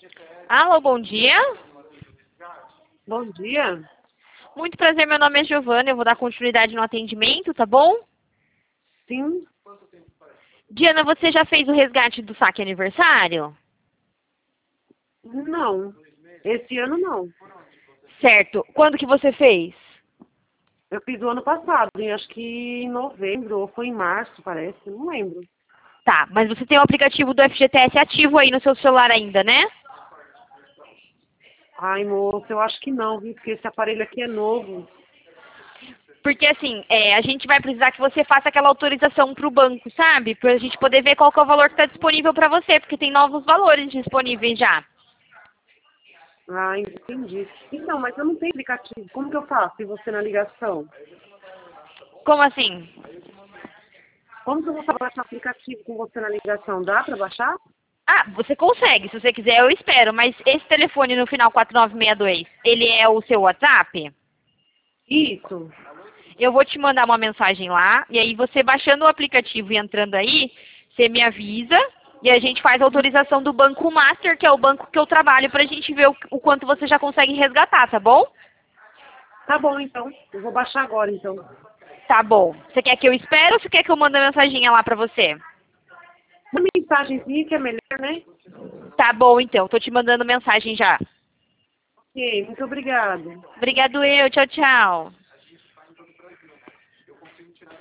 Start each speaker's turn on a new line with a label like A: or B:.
A: Alô, bom dia.
B: Bom dia.
A: Muito prazer, meu nome é Giovana, eu vou dar continuidade no atendimento, tá bom?
B: Sim?
A: Diana, você já fez o resgate do saque aniversário?
B: Não. Esse ano não.
A: Certo. Quando que você fez?
B: Eu fiz o ano passado, acho que em novembro, ou foi em março, parece. Não lembro.
A: Tá, mas você tem o aplicativo do FGTS ativo aí no seu celular ainda, né?
B: Ai, moça, eu acho que não, viu? Porque esse aparelho aqui é novo.
A: Porque assim, a gente vai precisar que você faça aquela autorização para o banco, sabe? Para a gente poder ver qual que é o valor que está disponível para você, porque tem novos valores disponíveis já.
B: Ah, entendi. Então, mas eu não tenho aplicativo. Como que eu faço? E você na ligação?
A: Como assim?
B: Como que eu vou baixar o aplicativo com você na ligação? Dá pra baixar?
A: Ah, você consegue, se você quiser eu espero, mas esse telefone no final 4962, ele é o seu WhatsApp?
B: Isso.
A: Eu vou te mandar uma mensagem lá, e aí você baixando o aplicativo e entrando aí, você me avisa, e a gente faz a autorização do Banco Master, que é o banco que eu trabalho, pra gente ver o quanto você já consegue resgatar, tá bom?
B: Tá bom, então. Eu vou baixar agora, então.
A: Tá bom. Você quer que eu espere ou você quer que eu mande a mensaginha lá pra você?
B: Uma mensagenzinha que é melhor, né?
A: Tá bom, então. Tô te mandando mensagem já.
B: Ok, muito obrigada.
A: Obrigado eu. Tchau, tchau.